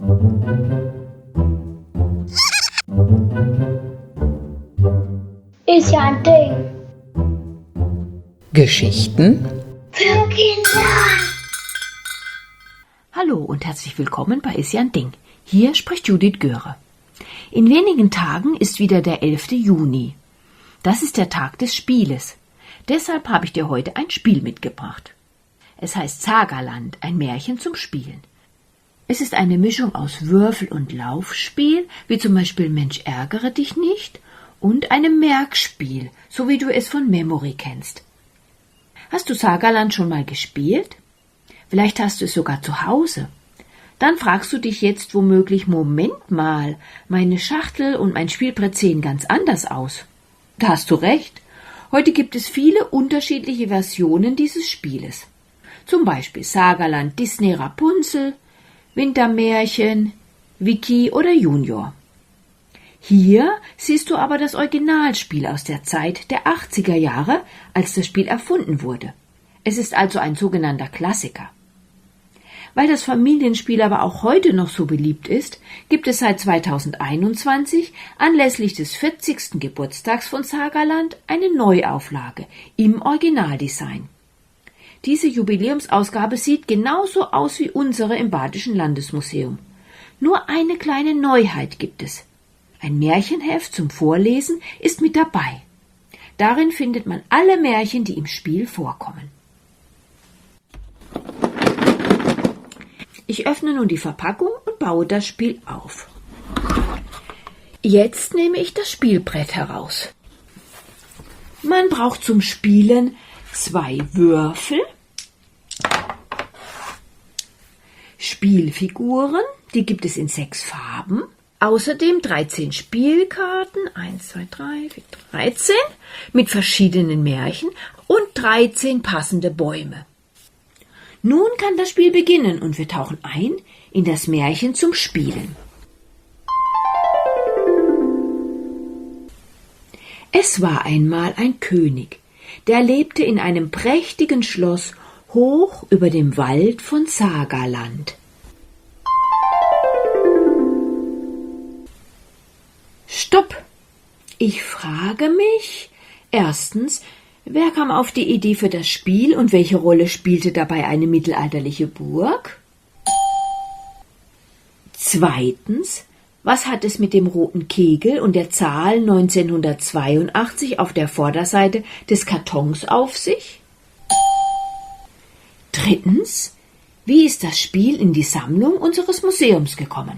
Ist ja ein Ding. Geschichten Für Kinder. Hallo und herzlich willkommen bei Ist ja ein Ding. Hier spricht Judith Göre. In wenigen Tagen ist wieder der 11. Juni. Das ist der Tag des Spieles. Deshalb habe ich dir heute ein Spiel mitgebracht. Es heißt Sagaland, ein Märchen zum Spielen. Es ist eine Mischung aus Würfel- und Laufspiel, wie zum Beispiel Mensch, ärgere dich nicht, und einem Merkspiel, so wie du es von Memory kennst. Hast du Sagaland schon mal gespielt? Vielleicht hast du es sogar zu Hause. Dann fragst du dich jetzt womöglich, Moment mal, meine Schachtel und mein Spielbrett sehen ganz anders aus. Da hast du recht. Heute gibt es viele unterschiedliche Versionen dieses Spieles. Zum Beispiel Sagaland Disney Rapunzel, Wintermärchen, Vicky oder Junior. Hier siehst du aber das Originalspiel aus der Zeit der 80er Jahre, als das Spiel erfunden wurde. Es ist also ein sogenannter Klassiker. Weil das Familienspiel aber auch heute noch so beliebt ist, gibt es seit 2021 anlässlich des 40. Geburtstags von Sagaland eine Neuauflage im Originaldesign. Diese Jubiläumsausgabe sieht genauso aus wie unsere im Badischen Landesmuseum. Nur eine kleine Neuheit gibt es. Ein Märchenheft zum Vorlesen ist mit dabei. Darin findet man alle Märchen, die im Spiel vorkommen. Ich öffne nun die Verpackung und baue das Spiel auf. Jetzt nehme ich das Spielbrett heraus. Man braucht zum Spielen 2 Würfel, Spielfiguren, die gibt es in 6 Farben, außerdem 13 Spielkarten, 1, 2, 3, 4, 13, mit verschiedenen Märchen und 13 passende Bäume. Nun kann das Spiel beginnen und wir tauchen ein in das Märchen zum Spielen. Es war einmal ein König, der lebte in einem prächtigen Schloss hoch über dem Wald von Sagaland. Stopp! Ich frage mich, erstens, wer kam auf die Idee für das Spiel und welche Rolle spielte dabei eine mittelalterliche Burg? Zweitens, was hat es mit dem roten Kegel und der Zahl 1982 auf der Vorderseite des Kartons auf sich? Drittens, wie ist das Spiel in die Sammlung unseres Museums gekommen?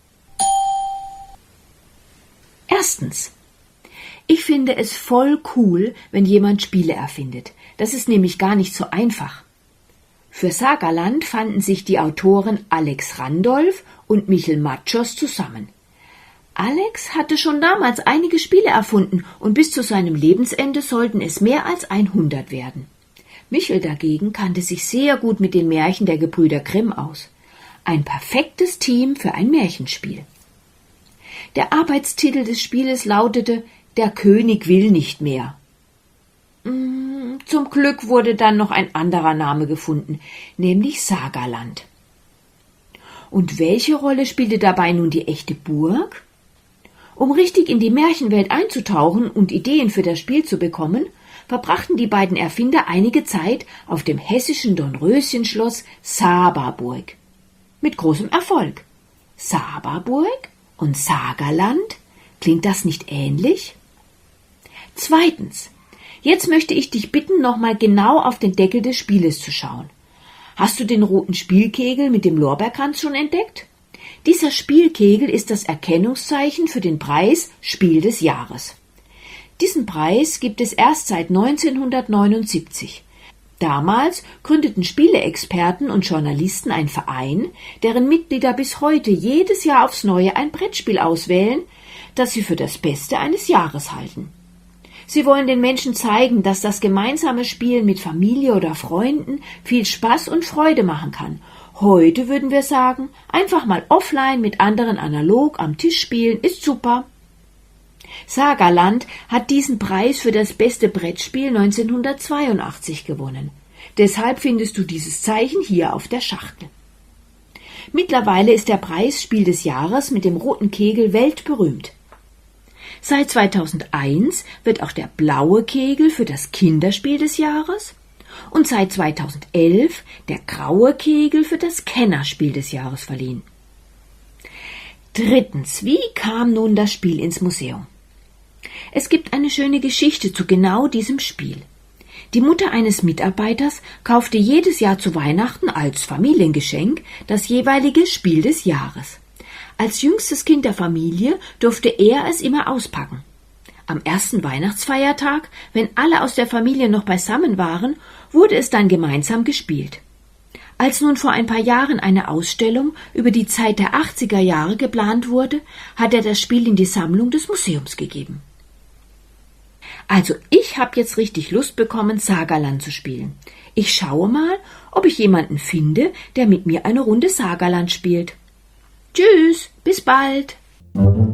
Erstens, ich finde es voll cool, wenn jemand Spiele erfindet. Das ist nämlich gar nicht so einfach. Für Sagaland fanden sich die Autoren Alex Randolph und Michel Matschos zusammen. Alex hatte schon damals einige Spiele erfunden und bis zu seinem Lebensende sollten es mehr als 100 werden. Michel dagegen kannte sich sehr gut mit den Märchen der Gebrüder Grimm aus. Ein perfektes Team für ein Märchenspiel. Der Arbeitstitel des Spieles lautete »Der König will nicht mehr«. Zum Glück wurde dann noch ein anderer Name gefunden, nämlich Sagaland. Und welche Rolle spielte dabei nun die echte Burg? Um richtig in die Märchenwelt einzutauchen und Ideen für das Spiel zu bekommen, verbrachten die beiden Erfinder einige Zeit auf dem hessischen Dornröschenschloss Sababurg. Mit großem Erfolg. Sababurg und Sagaland? Klingt das nicht ähnlich? Zweitens. Jetzt möchte ich dich bitten, nochmal genau auf den Deckel des Spieles zu schauen. Hast du den roten Spielkegel mit dem Lorbeerkranz schon entdeckt? Dieser Spielkegel ist das Erkennungszeichen für den Preis Spiel des Jahres. Diesen Preis gibt es erst seit 1979. Damals gründeten Spieleexperten und Journalisten einen Verein, deren Mitglieder bis heute jedes Jahr aufs Neue ein Brettspiel auswählen, das sie für das Beste eines Jahres halten. Sie wollen den Menschen zeigen, dass das gemeinsame Spielen mit Familie oder Freunden viel Spaß und Freude machen kann. Heute würden wir sagen, einfach mal offline mit anderen analog am Tisch spielen ist super. Sagaland hat diesen Preis für das beste Brettspiel 1982 gewonnen. Deshalb findest du dieses Zeichen hier auf der Schachtel. Mittlerweile ist der Preis Spiel des Jahres mit dem roten Kegel weltberühmt. Seit 2001 wird auch der blaue Kegel für das Kinderspiel des Jahres und seit 2011 der graue Kegel für das Kennerspiel des Jahres verliehen. Drittens, wie kam nun das Spiel ins Museum? Es gibt eine schöne Geschichte zu genau diesem Spiel. Die Mutter eines Mitarbeiters kaufte jedes Jahr zu Weihnachten als Familiengeschenk das jeweilige Spiel des Jahres. Als jüngstes Kind der Familie durfte er es immer auspacken. Am ersten Weihnachtsfeiertag, wenn alle aus der Familie noch beisammen waren, wurde es dann gemeinsam gespielt. Als nun vor ein paar Jahren eine Ausstellung über die Zeit der 80er Jahre geplant wurde, hat er das Spiel in die Sammlung des Museums gegeben. Also ich habe jetzt richtig Lust bekommen, Sagaland zu spielen. Ich schaue mal, ob ich jemanden finde, der mit mir eine Runde Sagaland spielt. Tschüss, bis bald.